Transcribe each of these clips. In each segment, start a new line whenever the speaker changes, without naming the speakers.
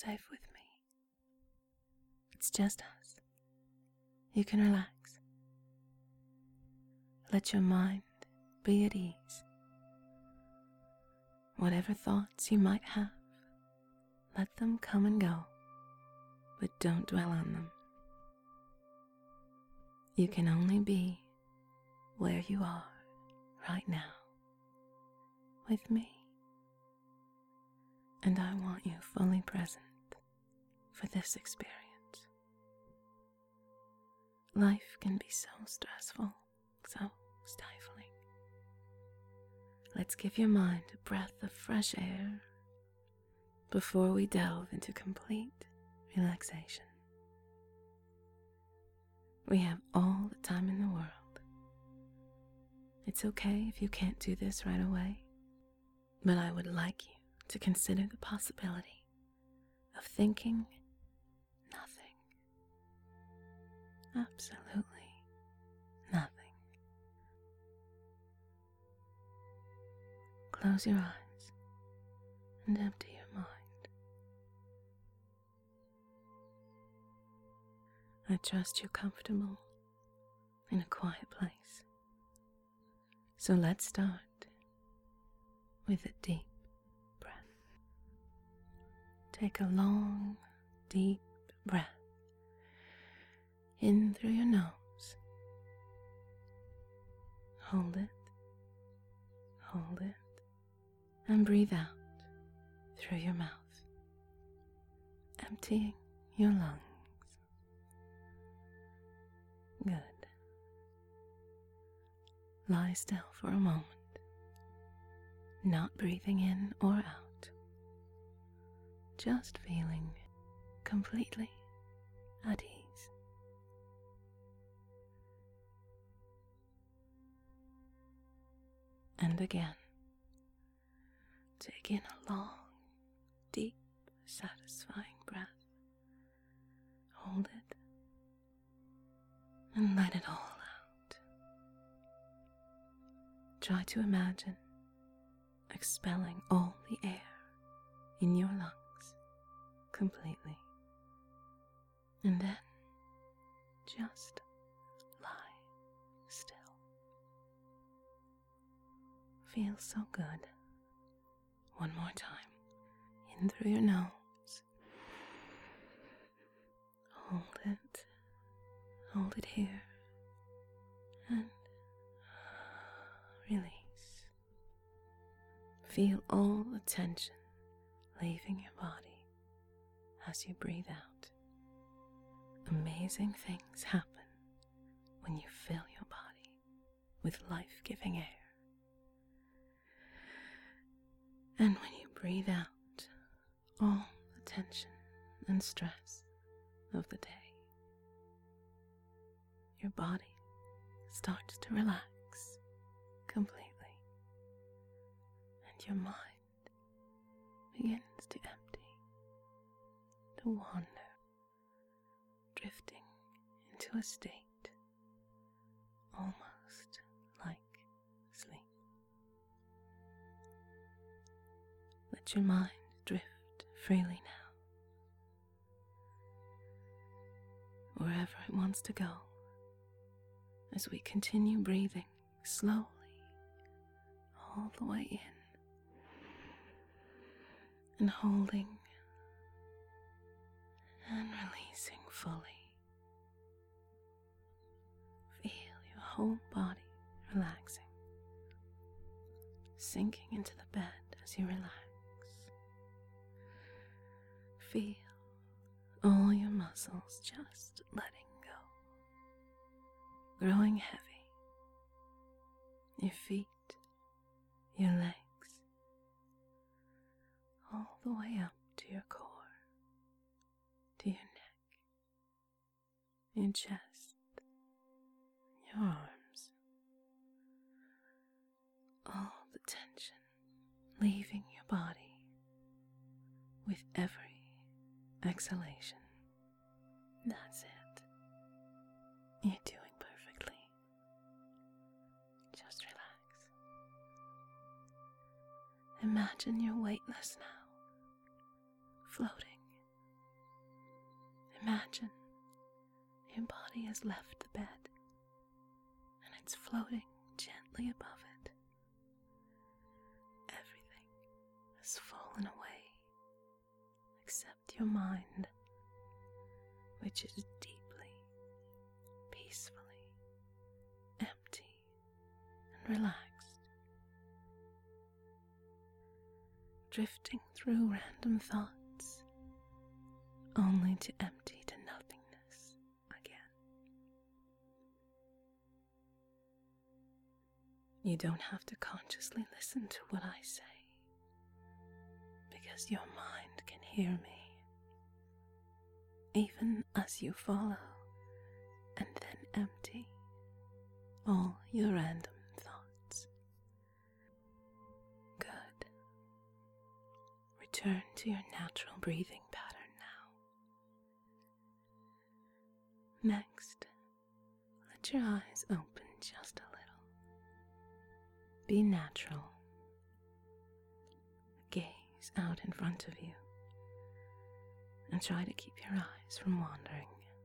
safe with me. It's just us. You can relax. Let your mind be at ease. Whatever thoughts you might have, let them come and go, but don't dwell on them. You can only be where you are right now, with me. And I want you fully present for this experience. Life can be so stressful, so stifling. Let's give your mind a breath of fresh air before we delve into complete relaxation. We have all the time in the world. It's okay if you can't do this right away, but I would like you to consider the possibility of thinking nothing. Absolutely nothing. Close your eyes and empty your mind. I trust you're comfortable in a quiet place. So let's start with a deep breath. Take a long, deep breath in through your nose. Hold it, and breathe out through your mouth, emptying your lungs. Good. Lie still for a moment, not breathing in or out, just feeling completely at ease. And again, take in a long, deep, satisfying breath. Hold it and let it all out. Try to imagine expelling all the air in your lungs completely. And then just lie still. Feels so good. One more time. In through your nose. Hold it here. And release. Feel all the tension leaving your body as you breathe out. Amazing things happen when you fill your body with life-giving air. And when you breathe out all the tension and stress of the day, your body starts to relax completely, and your mind begins to empty, to wander, drifting into a state almost like sleep. Let your mind drift freely now, wherever it wants to go, as we continue breathing slowly all the way in and holding and releasing fully. Feel your whole body relaxing, sinking into the bed as you relax. Feel all your muscles just letting go, growing heavy. Your feet, your legs, all the way up to your core, to your neck, your chest, your arms. All the tension leaving your body with every exhalation. That's it. You're doing perfectly. Just relax. Imagine you're weightless now, floating Imagine your body has left the bed and it's floating gently above it. Everything has fallen away except your mind, which is deeply, peacefully empty and relaxed, drifting through random thoughts only to empty to nothingness again. You don't have to consciously listen to what I say, because your mind can hear me, even as you follow and then empty all your random thoughts. Good. Return to your natural breathing pattern now. Next, let your eyes open just a little. Be natural. Gaze out in front of you and try to keep your eyes from wandering.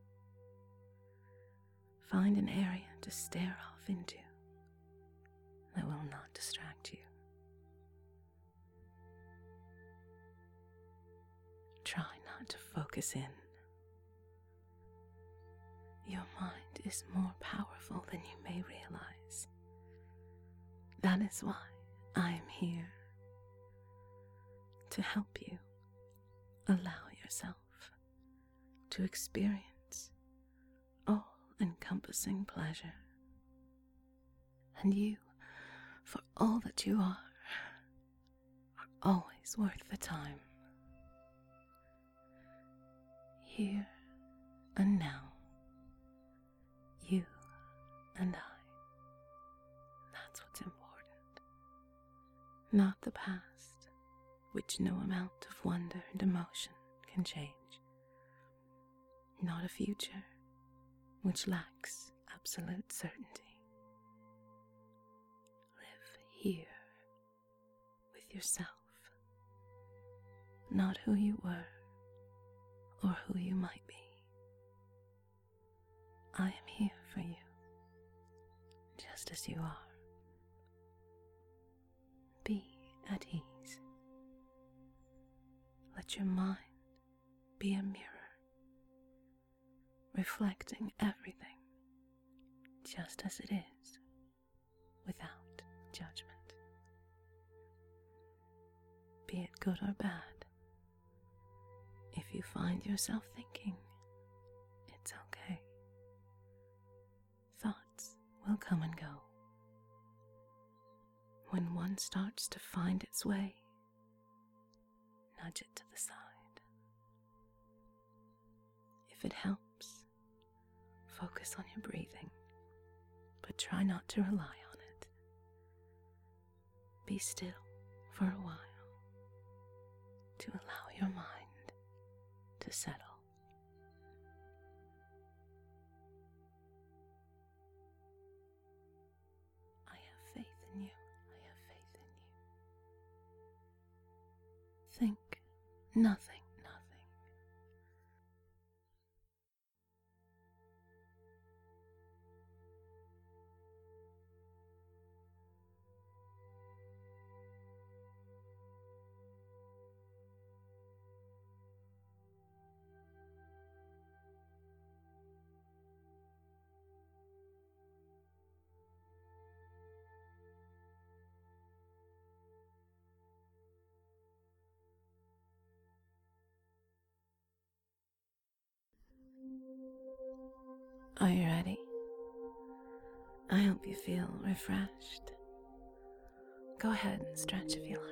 Find an area to stare off into that will not distract you. Try not to focus in. Your mind is more powerful than you may realize. That is why I am here, to help you allow yourself to experience all-encompassing pleasure. And you, for all that you are always worth the time. Here and now, you and I. That's what's important. Not the past, which no amount of wonder and emotion can change. Not a future, which lacks absolute certainty. Live here with yourself, not who you were or who you might be. I am here for you, just as you are. Be at ease. Let your mind be a mirror, reflecting everything just as it is, without judgment. Be it good or bad. If you find yourself thinking, it's okay. Thoughts will come and go. When one starts to find its way, nudge it to the side. If it helps, focus on your breathing, but try not to rely on it. Be still for a while to allow your mind to settle. I have faith in you. I have faith in you. Think nothing. Are you ready? I hope you feel refreshed. Go ahead and stretch if you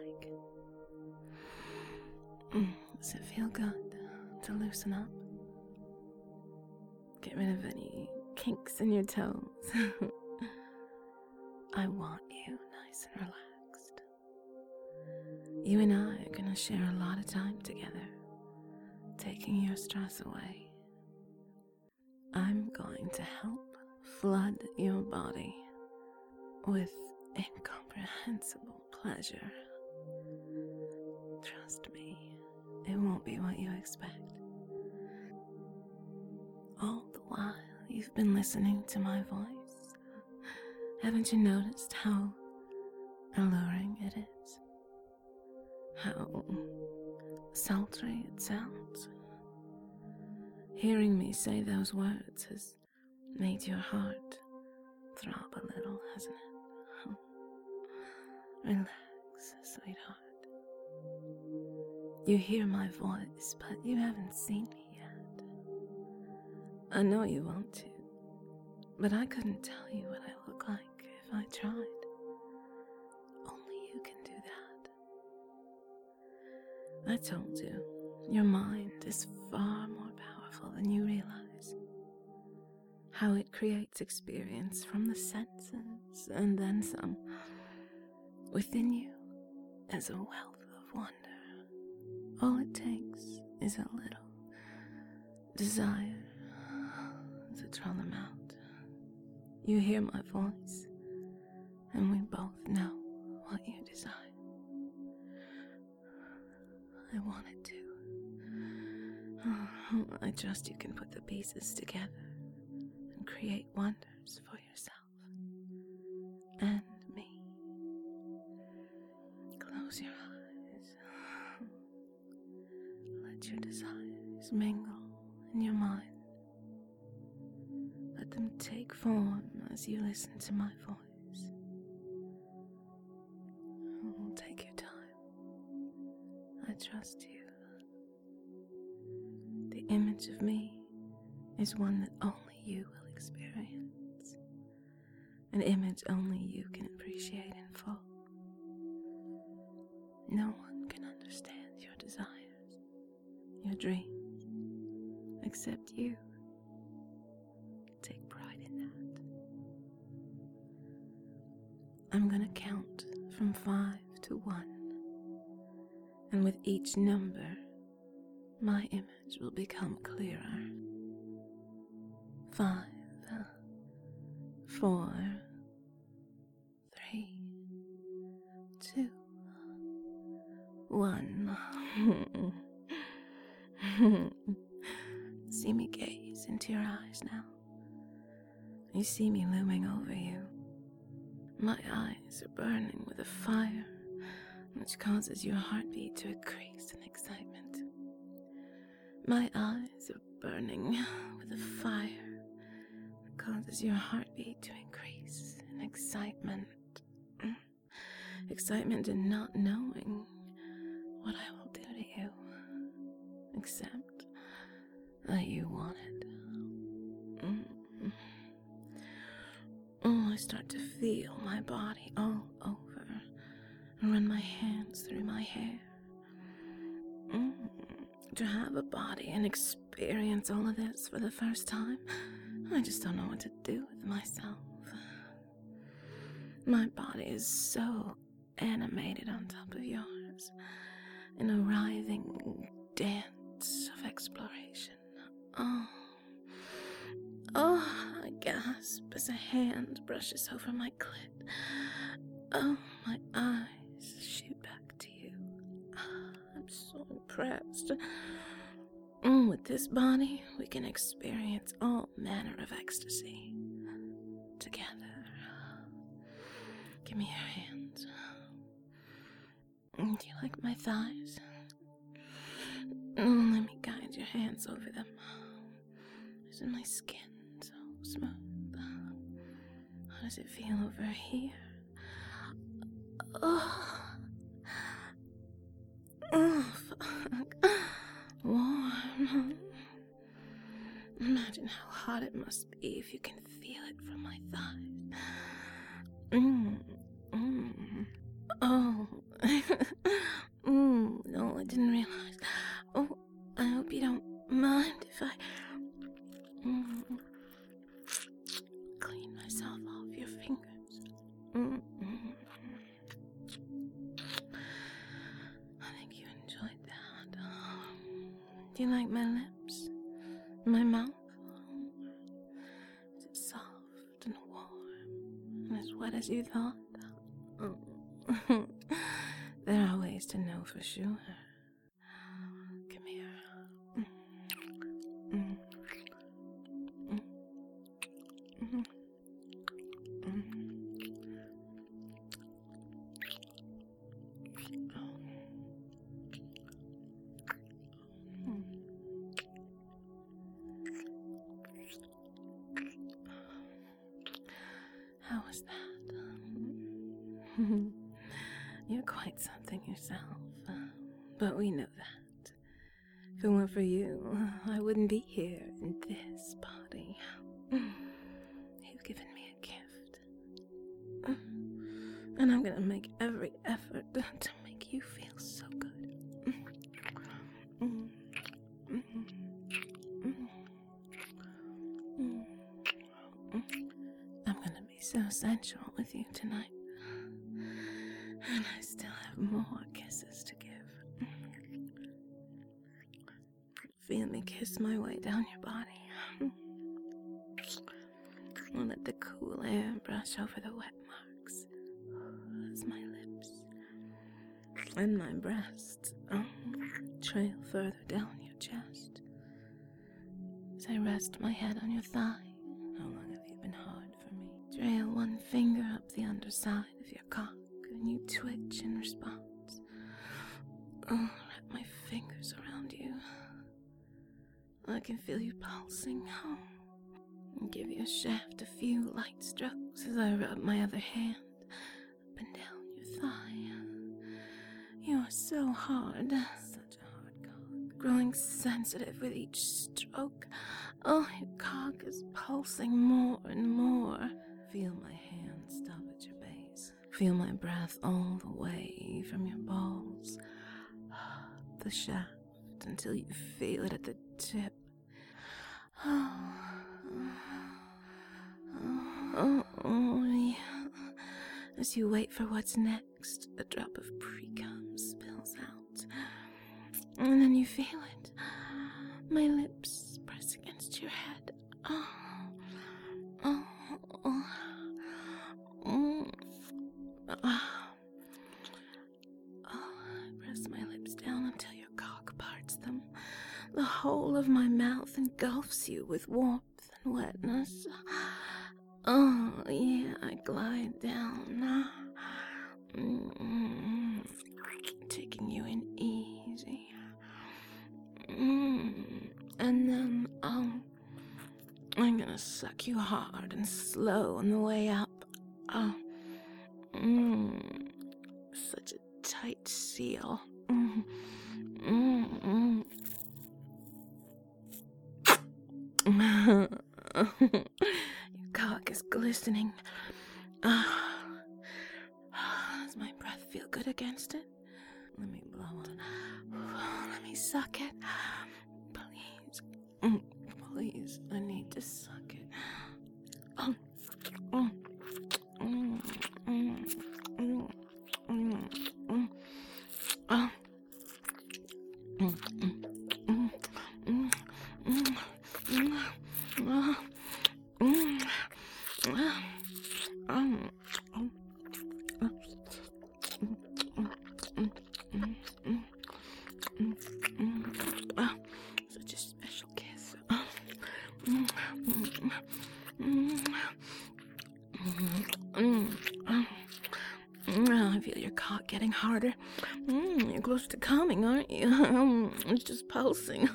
like. Does it feel good to loosen up? Get rid of any kinks in your toes. I want you nice and relaxed. You and I are going to share a lot of time together, taking your stress away. I'm going to help flood your body with incomprehensible pleasure. Trust me, it won't be what you expect. while you've been listening to my voice, haven't you noticed how alluring it is? How sultry it sounds? Hearing me say those words has made your heart throb a little, hasn't it? Relax, sweetheart. You hear my voice, but you haven't seen me yet. I know you want to, but I couldn't tell you what I look like if I tried. Only you can do that. I told you, your mind is far more powerful than you realize. How it creates experience from the senses and then some. Within you is a wealth of wonder. All it takes is a little desire to draw them out. You hear my voice, and we both know what you desire. I wanted to. I trust you can put the pieces together and create wonders for yourself and me. Close your eyes. Let your desires mingle in your mind. Let them take form as you listen to my voice. Take your time. I trust you. The image of me is one that only you will experience. An image only you can appreciate in full. No one can understand your desires, your dreams, except you. Take pride in that. I'm gonna count from 5 to 1, and with each number, my image will become clearer. 5, 4, 3, 2, 1. See me gaze into your eyes now. You see me looming over you. My eyes are burning with a fire which causes your heartbeat to increase in excitement. My eyes are burning with a fire that causes your heartbeat to increase in excitement. Excitement in not knowing what I will do to you, except that you want it. Oh, I start to feel my body all over and run my hands through my hair. To have a body and experience all of this for the first time, I just don't know what to do with myself. My body is so animated on top of yours, an arriving dance of exploration. Oh, I gasp as a hand brushes over my clit. Oh, my eyes shoot back to you. I'm so impressed. With this body, we can experience all manner of ecstasy together. Give me your hands. Do you like my thighs? Let me guide your hands over them. Isn't my skin so smooth? How does it feel over here? Fuck. Warm. Imagine how hot it must be if you can feel it from my thighs. Oh. No, I didn't realize. Oh, I hope you don't mind if I clean myself off your fingers. I think you enjoyed that. Do you like my lips? My mouth? Is it soft and warm and as wet as you thought? There are ways to know for sure. Come here. was that? You're quite something yourself, but we know that. If it weren't for you, I wouldn't be here in this body. You've given me a gift, and I'm gonna make every effort to make you feel so good. I'm gonna be so sensual with you tonight, and I still have more kisses to give. Feel me kiss my way down your body. I'll let the cool air brush over the wet marks as my lips and my breasts trail further down your chest. As I rest my head on your thigh. How long have you been hard for me? Trail one finger up the underside of your cock, and you twitch in response. Wrap my fingers around you. I can feel you pulsing. And give your shaft a few light strokes as I rub my other hand up and down your thigh. You are so hard. Such a hard cock. Growing sensitive with each stroke. Oh, your cock is pulsing more and more. Feel my hand stop at your base. Feel my breath all the way from your balls up the shaft until you feel it at the tip. Oh, yeah. As you wait for what's next, a drop of pre-cum spills out. And then you feel it. My lips press against your head. I press my lips down until your cock parts them. The whole of my mouth engulfs you with warmth and wetness. Oh, yeah, I glide down. Taking you in easy. And then, I'm gonna suck you hard and slow on the way up. Such a tight seal. Your cock is glistening. Does my breath feel good against it? Let me blow on. Let me suck it. Please. Please, I need to suck it. Such a special kiss. I feel your cock getting harder. You're close to coming, aren't you? It's just pulsing.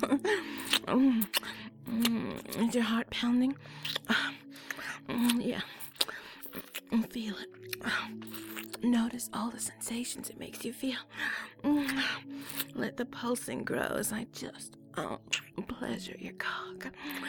Is your heart pounding? Yeah. Feel it. Notice all the sensations it makes you feel. Let the pulsing grow as I just pleasure your cock.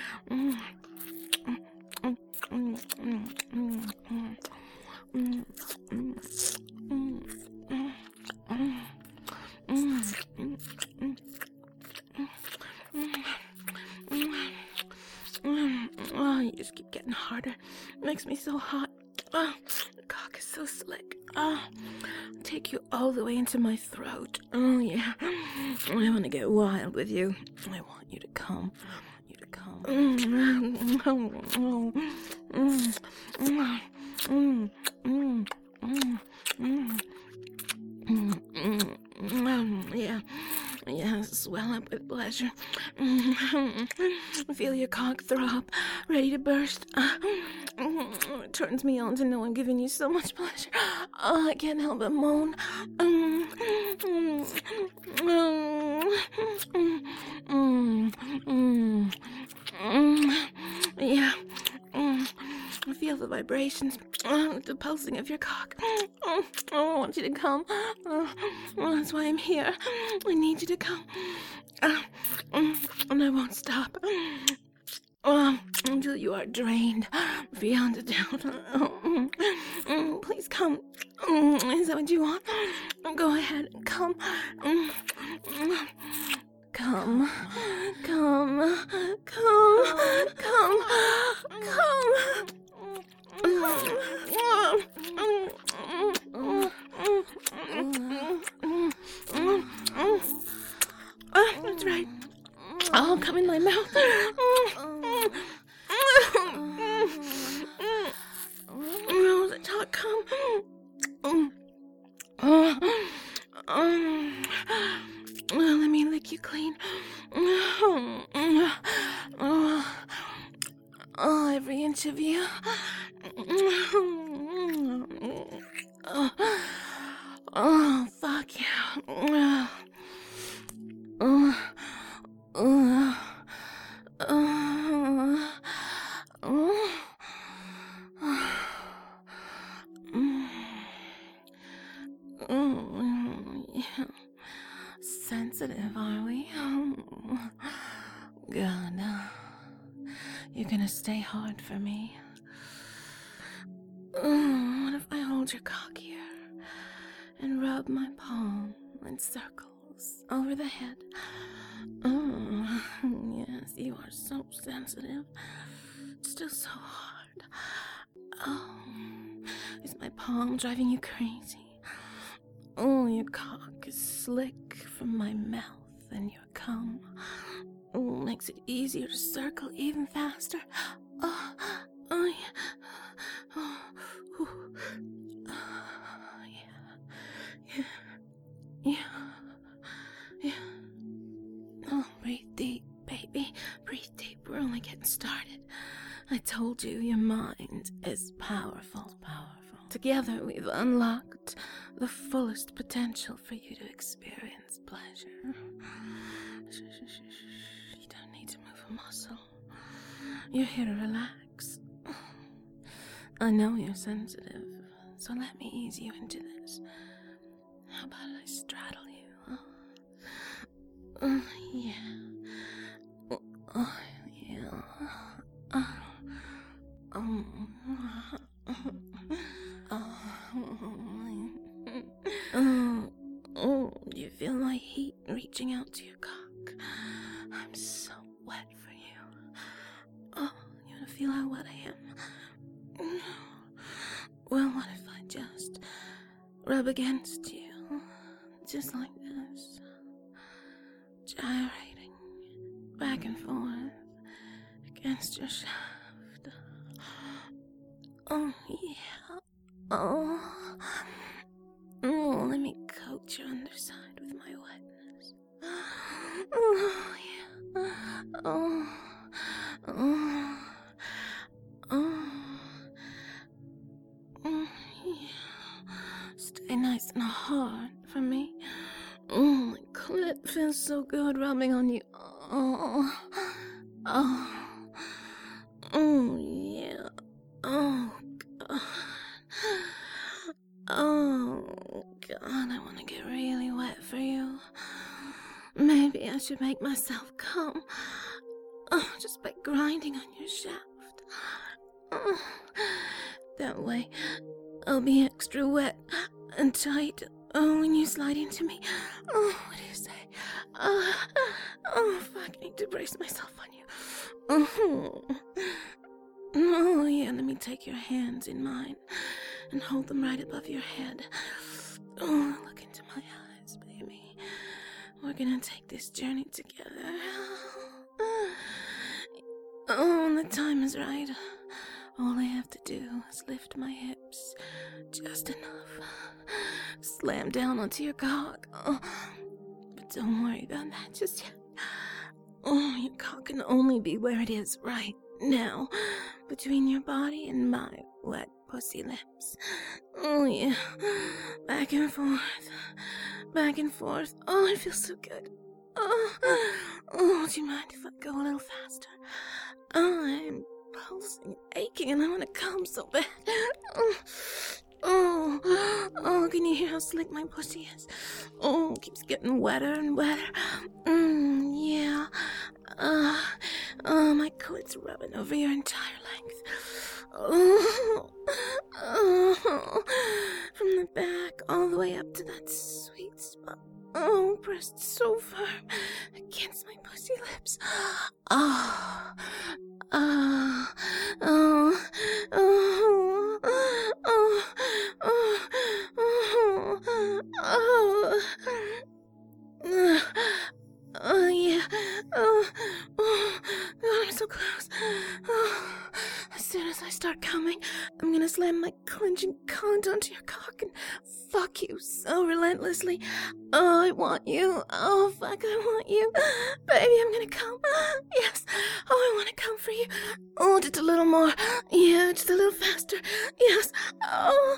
Oh, you just keep getting harder. It makes me so hot. The cock is so slick. Take you all the way into my throat. Oh, yeah. I want to get wild with you. I want you to come. Yeah, swell up with pleasure. Feel your cock throb, ready to burst. It turns me on to know I'm giving you so much pleasure. I can't help but moan. Yeah. I feel feel the vibrations, the pulsing of your cock. I want you to come. That's why I'm here. I need you to come. And I won't stop. Until you are drained beyond a doubt. Please come. Is that what you want? Go ahead. Come. Come. Come. Come. Come. That's right. Oh, come in my mouth. No, the talk, come. Let me lick you clean. Every inch of you. Fuck you. Sensitive, are we? Good. You're gonna stay hard for me. What if I hold your cock here and rub my palm in circles over the head? Yes, you are so sensitive. Still so hard. Is my palm driving you crazy? Your cock is slick from my mouth and your cum. Makes it easier to circle even faster. Yeah. Breathe deep, baby. Breathe deep. We're only getting started. I told you your mind is powerful. Together we've unlocked the fullest potential for you to experience pleasure. You don't need to move a muscle. You're here to relax. I know you're sensitive, so let me ease you into this. How about I straddle you? Yeah. Do you feel my heat reaching out to your cock? I'm so wet for you. You wanna feel how wet I am? Well, what if I just rub against you? Just like this. Gyrating back and forth against your shaft. Oh, yeah. Let me coat your underside with my wetness. Stay nice and hard for me. My clit feels so good rubbing on you. Yeah. Oh, God. Oh, God, I want to get really wet for you. Maybe I should make myself come. Just by grinding on your shaft. That way, I'll be extra wet and tight when you slide into me. What do you say? Fuck, I need to brace myself on you. Yeah, let me take your hands in mine and hold them right above your head. Look into my eyes, baby. We're gonna take this journey together. When the time is right, all I have to do is lift my hips just enough. Slam down onto your cock. But don't worry about that just yet. Your cock can only be where it is right now, between your body and my wet pussy lips. Yeah. Back and forth. It feels so good. Do you mind if I go a little faster? I'm pulsing, aching, and I want to come so bad. Can you hear how slick my pussy is? Oh, it keeps getting wetter and wetter. Yeah. My coat's rubbing over your entire length. From the back all the way up to that sweet spot. Oh, pressed so firm against my pussy lips. Yeah. God, I'm so close. As soon as I start coming, I'm gonna slam my clenching cunt onto your cock and fuck you so relentlessly. Oh, I want you. Oh, fuck, I want you. Baby, I'm gonna come. Yes. Oh, I wanna come for you. Oh, just a little more. Yeah, just a little faster. Yes. Oh,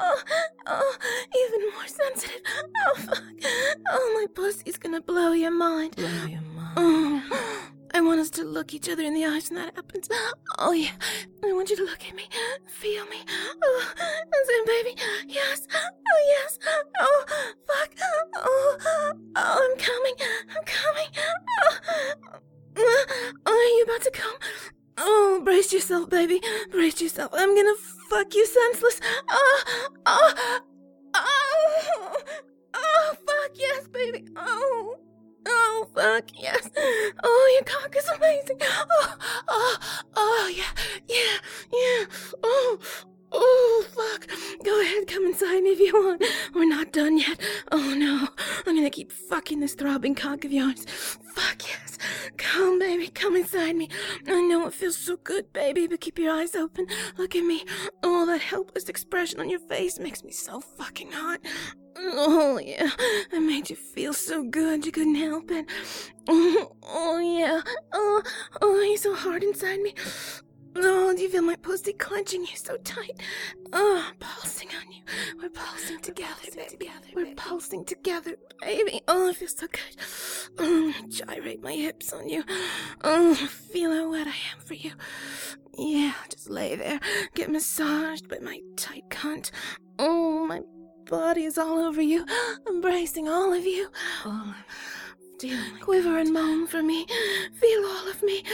even more sensitive. Oh, fuck. Oh, my pussy's gonna blow your mind. Blow your mind. Oh. I want us to look each other in the eyes when that happens. Oh, yeah. I want you to look at me. Feel me. Oh, that's it, baby. Yes. Oh, yes. Oh, fuck. Oh, I'm coming. I'm coming. Oh, are you about to come? Oh, brace yourself, baby. Brace yourself. I'm gonna fuck you senseless. Oh, fuck. Yes, baby. Oh, fuck, yes. Oh, your cock is amazing. Oh, yeah. Oh, fuck. Go ahead, come inside me if you want. We're not done yet. Oh, no. I'm gonna keep fucking this throbbing cock of yours. Fuck, yes. Come, baby, come inside me. I know it feels so good, baby, but keep your eyes open. Look at me. Oh, that helpless expression on your face makes me so fucking hot. Oh, yeah. I made you feel so good you couldn't help it. Oh, yeah. Oh, you're so hard inside me. Oh, do you feel my pussy clenching you so tight? Oh, pulsing on you. We're pulsing together, baby. We're pulsing together, baby. Oh, it feels so good. Gyrate my hips on you. Oh, feel how wet I am for you. Yeah, just lay there. Get massaged by my tight cunt. Oh, my body is all over you, embracing all of you. Oh, quiver and moan for me. Feel all of me.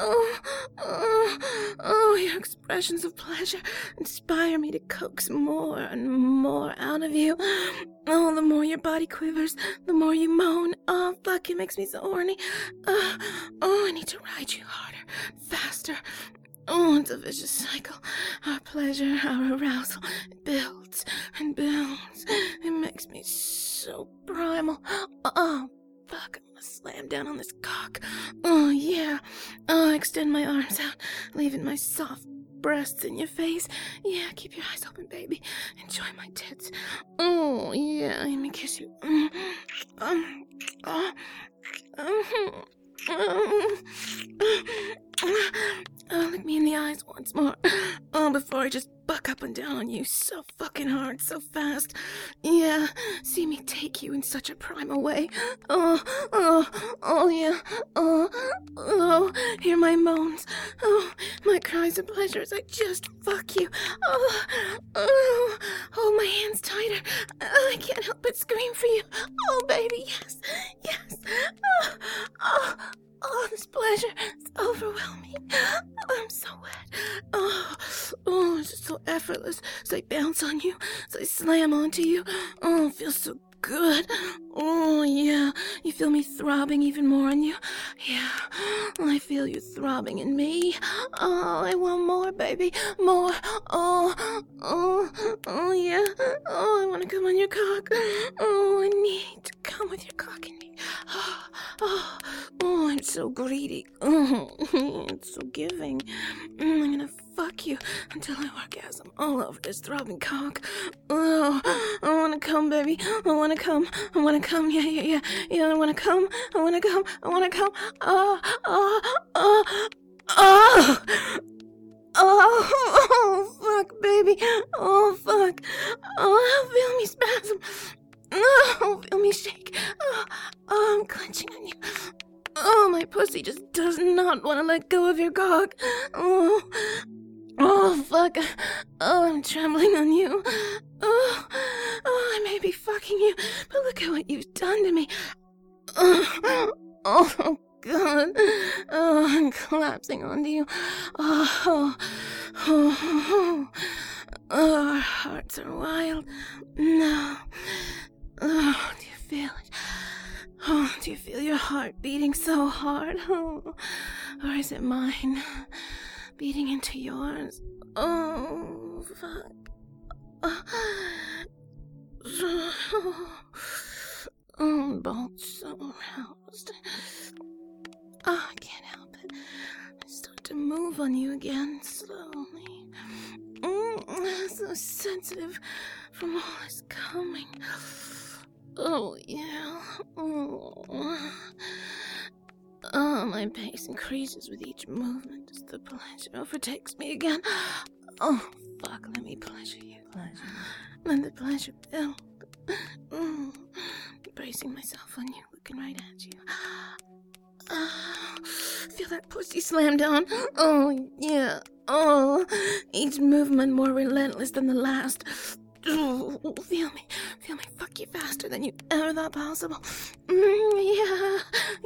Oh, your expressions of pleasure inspire me to coax more and more out of you. Oh, the more your body quivers, the more you moan. Oh, fuck, it makes me so horny. I need to ride you harder, faster. Oh, it's a vicious cycle. Our pleasure, our arousal, it builds and builds. It makes me so primal. Oh, fuck, I'm gonna slam down on this cock. Oh, yeah. Oh, extend my arms out, leaving my soft breasts in your face. Yeah, keep your eyes open, baby. Enjoy my tits. Oh, yeah, let me kiss you. Look me in the eyes once more. Oh, before I just buck up and down on you so fucking hard, so fast. Yeah, see me take you in such a primal way. Oh, yeah. Oh, hear my moans. Oh, my cries of pleasure as I just fuck you. Oh, hold my hands tighter. I can't help but scream for you. Oh, baby, yes. Oh, this pleasure is overwhelming. I'm so wet. Oh, it's just so effortless as I bounce on you, as I slam onto you. Oh, it feels so good. Oh, yeah. You feel me throbbing even more on you? Yeah. I feel you throbbing in me. Oh, I want more, baby. More. Oh, yeah. Oh, I want to come on your cock. Oh, I need to come with your cock in me. Oh, I'm so greedy. Oh, it's so giving. I'm gonna fuck you until I orgasm all over this throbbing cock. Oh, I wanna come, baby. I wanna come. Yeah. I wanna come. Oh, fuck, baby. Oh, fuck. Oh, feel me spasm. Oh, feel me shake. Oh, I'm clenching on you. Oh, my pussy just does not want to let go of your cock. Oh, fuck. Oh, I'm trembling on you. Oh, I may be fucking you, but look at what you've done to me. Oh, God. Oh, I'm collapsing onto you. Oh, our hearts are wild. No. Oh, do you feel it? Oh, do you feel your heart beating so hard? Oh, or is it mine beating into yours? Oh, fuck. Oh, both so aroused. Oh, I can't help it. I start to move on you again, slowly. So sensitive from all this coming. Oh, yeah. Oh, my pace increases with each movement as the pleasure overtakes me again. Oh, fuck, let me pleasure you. Let the pleasure build. Bracing myself on you, looking right at you. Feel that pussy slam down. Oh, yeah. Oh, each movement more relentless than the last. Oh, feel me fuck you faster than you ever thought possible. Yeah.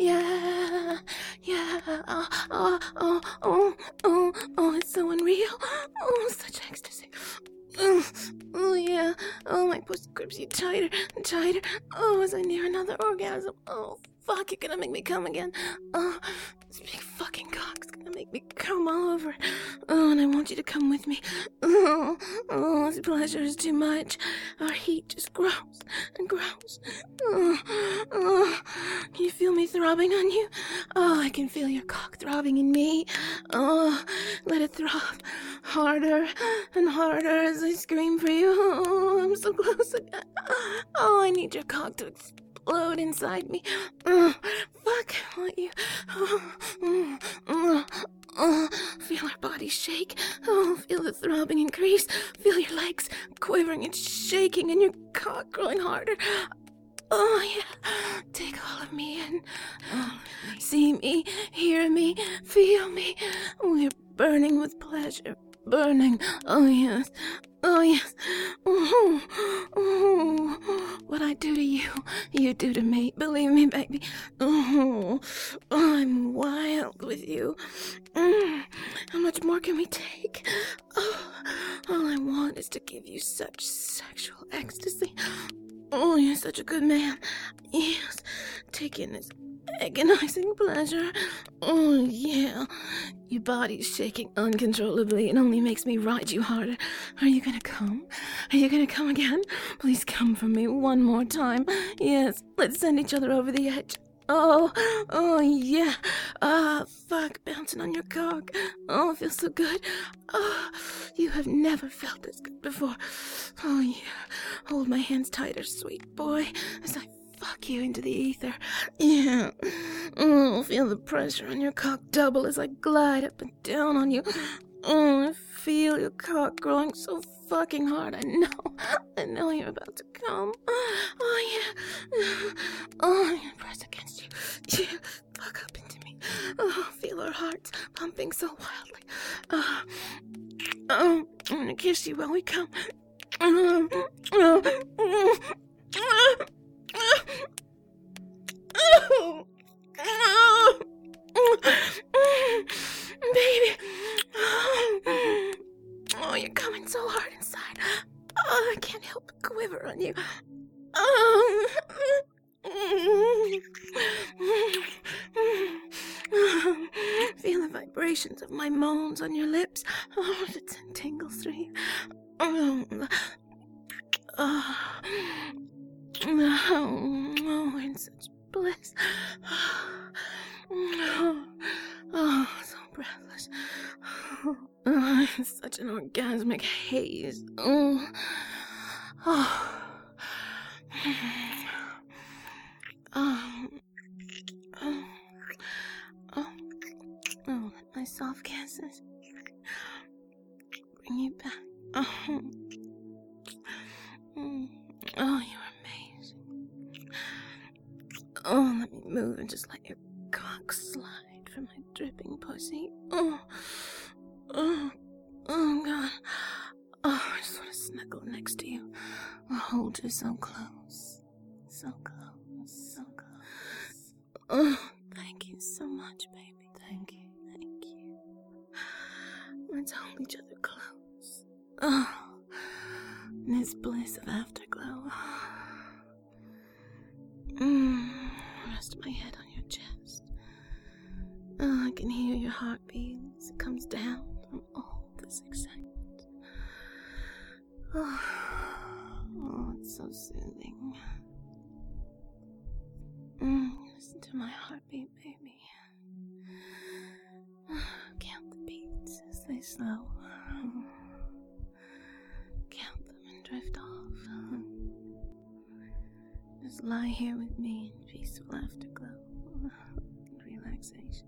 Oh, it's so unreal. Oh, such ecstasy. Oh, yeah. Oh, my pussy grips you tighter and tighter. Oh, as I near another orgasm. Oh, fuck, you're gonna make me come again. Oh, this big fucking cock's gonna make me come all over it. Oh, and I want you to come with me. Oh, this pleasure is too much. Our heat just grows and grows. Can you feel me throbbing on you? Oh, I can feel your cock throbbing in me. Oh, let it throb harder and harder as I scream for you. Oh, I'm so close again. Oh, I need your cock to explode inside me. Fuck, I want you. Feel our bodies shake. Oh, feel the throbbing increase. Feel your legs quivering and shaking and your cock growing harder. Oh, yeah. Take all of me in. See me, hear me, feel me. We're burning with pleasure. Burning. Oh, yes. Oh, yes. What I do to you, you do to me. Believe me, baby. I'm wild with you. How much more can we take? All I want is to give you such sexual ecstasy. Oh, you're such a good man. Yes, take in this agonizing pleasure. Oh, yeah. Your body's shaking uncontrollably. It only makes me ride you harder. Are you gonna come? Are you gonna come again? Please come for me one more time. Yes, let's send each other over the edge. Oh, yeah. Fuck, bouncing on your cock. Oh, it feels so good. Oh, you have never felt this good before. Oh, yeah. Hold my hands tighter, sweet boy, as I fuck you into the ether. Yeah. Oh, feel the pressure on your cock double as I glide up and down on you. Oh, I feel your cock growing so fucking hard. I know you're about to come. Oh, yeah. Oh, I'm gonna press against you. Yeah, fuck up into me. Oh, feel our hearts pumping so wildly. I'm gonna kiss you while we come. Baby. Oh, you're coming so hard inside. Oh, I can't help but quiver on you. Feel the vibrations of my moans on your lips. Oh, it tingles through you. Oh, we're in such bliss. Oh, so breathless. Oh, it's such an orgasmic haze. Oh. My soft kisses bring you back. Oh, you're amazing. Oh, let me move and just let your cock slide from my dripping pussy. Oh, God. Oh, I just want to snuggle next to you. I'll hold you so close. So close, so close. Oh, thank you so much, baby. Thank you, thank you. Let's hold each other close. Oh, this bliss of afterglow. Rest my head on your chest. Oh, I can hear your heartbeat as it comes down from all this excitement. Oh, it's so soothing. Listen to my heartbeat, baby. Count the beats as they slow. Count them and drift off. Just lie here with me in peaceful afterglow and relaxation.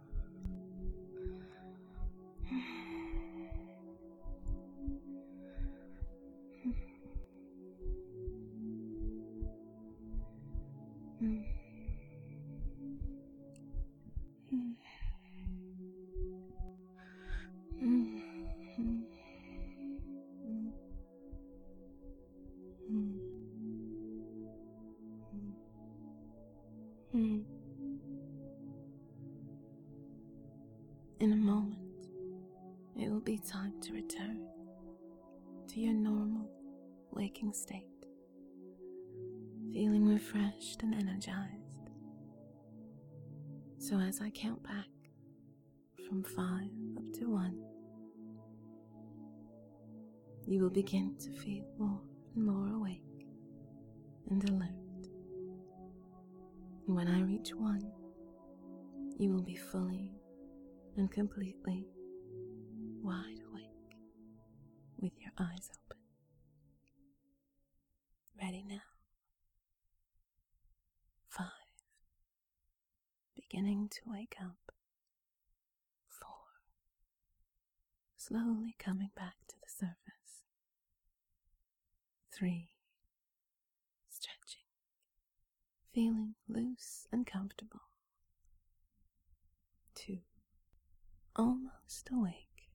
In a moment, it will be time to return to your normal waking state, feeling refreshed and energized. So as I count back from 5 up to 1, you will begin to feel more and more awake and alert. And when I reach 1, you will be fully and completely wide awake with your eyes open. Ready now? 5. Beginning to wake up. 4. Slowly coming back to the surface. 3. Stretching. Feeling loose and comfortable. 2. Almost awake.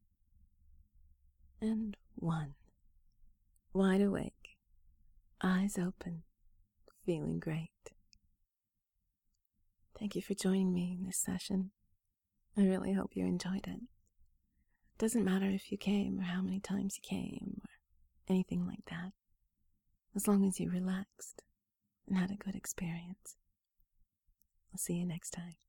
And 1. Wide awake. Eyes open. Feeling great. Thank you for joining me in this session. I really hope you enjoyed it. Doesn't matter if you came or how many times you came or anything like that, as long as you relaxed and had a good experience. I'll see you next time.